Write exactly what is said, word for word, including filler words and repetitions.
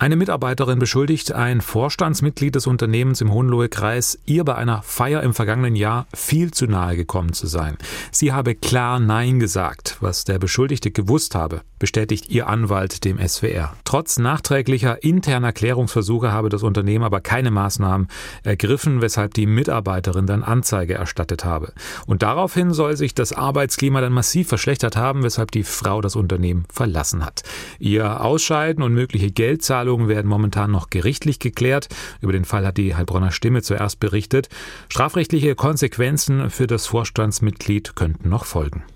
Eine Mitarbeiterin beschuldigt ein Vorstandsmitglied des Unternehmens im Hohenlohe-Kreis, ihr bei einer Feier im vergangenen Jahr viel zu nahe gekommen zu sein. Sie habe klar Nein gesagt, was der Beschuldigte gewusst habe, bestätigt ihr Anwalt dem S W R. Trotz nachträglicher interner Klärungsversuche habe das Unternehmen aber keine Maßnahmen ergriffen, weshalb die Mitarbeiterin dann Anzeige erstattet habe. Und daraufhin soll sich das Arbeitsklima dann massiv verschlechtert haben, weshalb die Frau das Unternehmen verlassen hat. Ihr Ausscheiden und mögliche Geldzahlungen werden momentan noch gerichtlich geklärt. Über den Fall hat die Heilbronner Stimme zuerst berichtet. Strafrechtliche Konsequenzen für das Vorstandsmitglied könnten noch folgen.